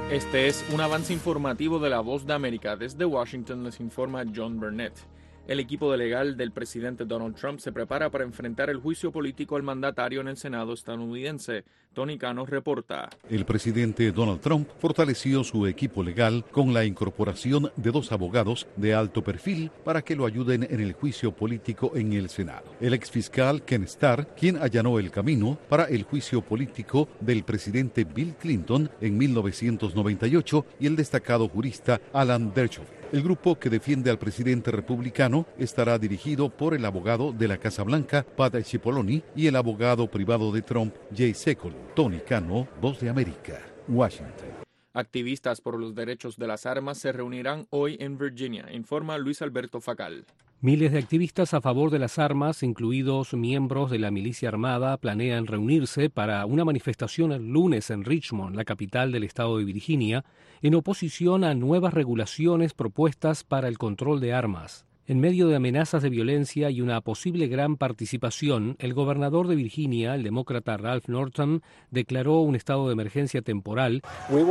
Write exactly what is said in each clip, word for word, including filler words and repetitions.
Este es un avance informativo de La Voz de América. Desde Washington les informa John Burnett. El equipo legal del presidente Donald Trump se prepara para enfrentar el juicio político al mandatario en el Senado estadounidense. Tony Cano reporta. El presidente Donald Trump fortaleció su equipo legal con la incorporación de dos abogados de alto perfil para que lo ayuden en el juicio político en el Senado. El exfiscal Ken Starr, quien allanó el camino para el juicio político del presidente Bill Clinton en mil novecientos noventa y ocho, y el destacado jurista Alan Dershowitz. El grupo que defiende al presidente republicano estará dirigido por el abogado de la Casa Blanca, Pat Cipollone, y el abogado privado de Trump, Jay Sekulow. Tony Cano, Voz de América, Washington. Activistas por los derechos de las armas se reunirán hoy en Virginia, informa Luis Alberto Facal. Miles de activistas a favor de las armas, incluidos miembros de la milicia armada, planean reunirse para una manifestación el lunes en Richmond, la capital del estado de Virginia, en oposición a nuevas regulaciones propuestas para el control de armas. En medio de amenazas de violencia y una posible gran participación, el gobernador de Virginia, el demócrata Ralph Northam, declaró un estado de emergencia temporal.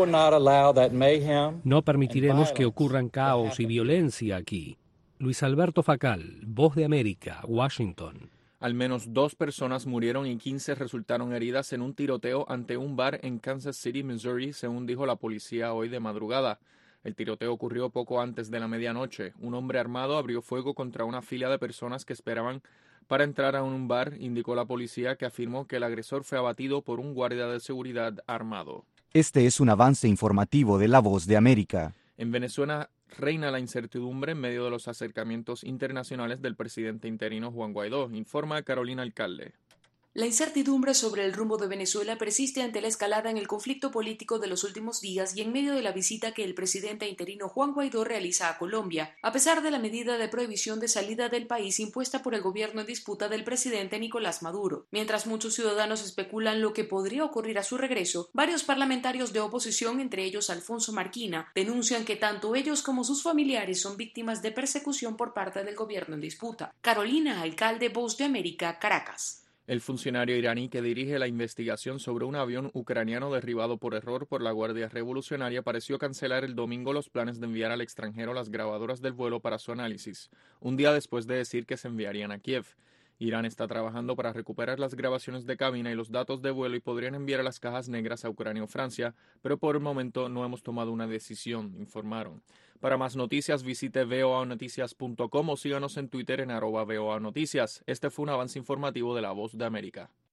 No permitiremos que ocurran caos y violencia aquí. Luis Alberto Facal, Voz de América, Washington. Al menos dos personas murieron y quince resultaron heridas en un tiroteo ante un bar en Kansas City, Missouri, según dijo la policía hoy de madrugada. El tiroteo ocurrió poco antes de la medianoche. Un hombre armado abrió fuego contra una fila de personas que esperaban para entrar a un bar, indicó la policía, que afirmó que el agresor fue abatido por un guardia de seguridad armado. Este es un avance informativo de La Voz de América. En Venezuela reina la incertidumbre en medio de los acercamientos internacionales del presidente interino Juan Guaidó, informa Carolina Alcalde. La incertidumbre sobre el rumbo de Venezuela persiste ante la escalada en el conflicto político de los últimos días y en medio de la visita que el presidente interino Juan Guaidó realiza a Colombia, a pesar de la medida de prohibición de salida del país impuesta por el gobierno en disputa del presidente Nicolás Maduro. Mientras muchos ciudadanos especulan lo que podría ocurrir a su regreso, varios parlamentarios de oposición, entre ellos Alfonso Marquina, denuncian que tanto ellos como sus familiares son víctimas de persecución por parte del gobierno en disputa. Carolina Alcalde, Voz de América, Caracas. El funcionario iraní que dirige la investigación sobre un avión ucraniano derribado por error por la Guardia Revolucionaria pareció cancelar el domingo los planes de enviar al extranjero las grabadoras del vuelo para su análisis, un día después de decir que se enviarían a Kiev. Irán está trabajando para recuperar las grabaciones de cabina y los datos de vuelo y podrían enviar a las cajas negras a Ucrania o Francia, pero por el momento no hemos tomado una decisión, informaron. Para más noticias visite voa noticias punto com o síganos en Twitter en arroba voa noticias. Este fue un avance informativo de La Voz de América.